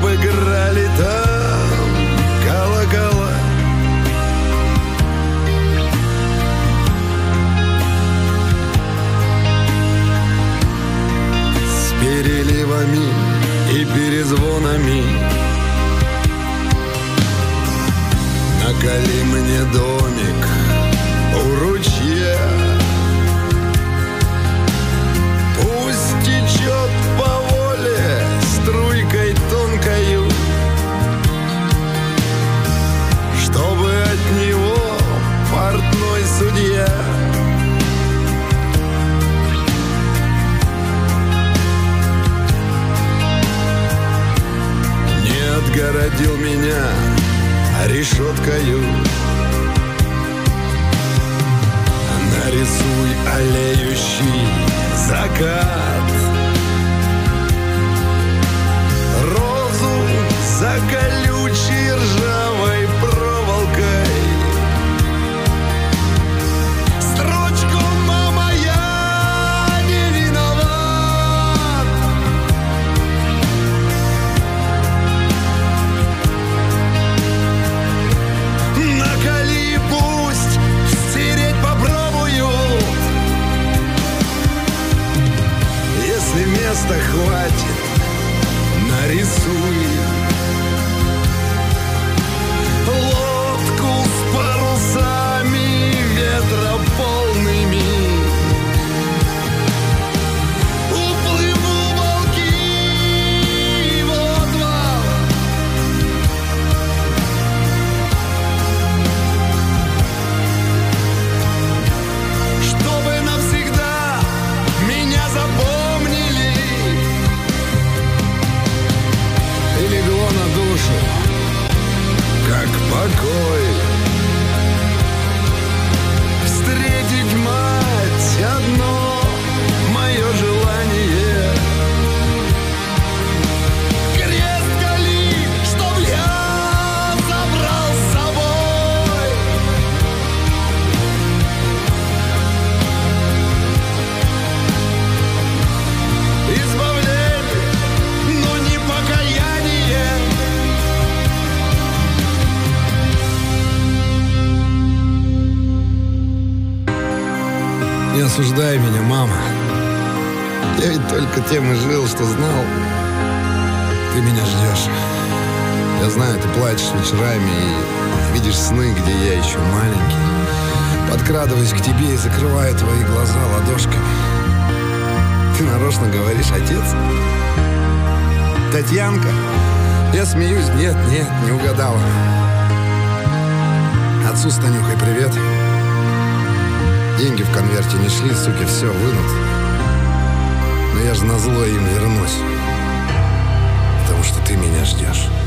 играли там колокола. С переливами и перезвонами наколи мне домик у ручья. Пусть течет по воле струйкой тонкою, чтобы от него портной судья не отгородил меня решеткою. Нарисуй олеющий закат, розу за колючей ржавой проволокой. Строчку «Мама, я не виноват». Наколи, пусть стереть попробую. Если места хватит, нарисуй лодку с парусами ветрополными. Уплыву волки в отвал. Чтобы навсегда меня запомнили. И легло на душу, как покой, встретить мать одно мое желание. Крест кали, чтоб я забрал с собой. Избавление, но не покаяние. Не осуждай меня, мама. Я ведь только тем и жил, что знал. Ты меня ждешь. Я знаю, ты плачешь вечерами и видишь сны, где я еще маленький. Подкрадываюсь к тебе и закрываю твои глаза ладошками. Ты нарочно говоришь: отец? Татьянка? Я смеюсь: нет, не угадала. Отцу с Танюхой привет. Деньги в конверте не шли, суки, все, вынут. Но я же назло им вернусь. Потому что ты меня ждешь.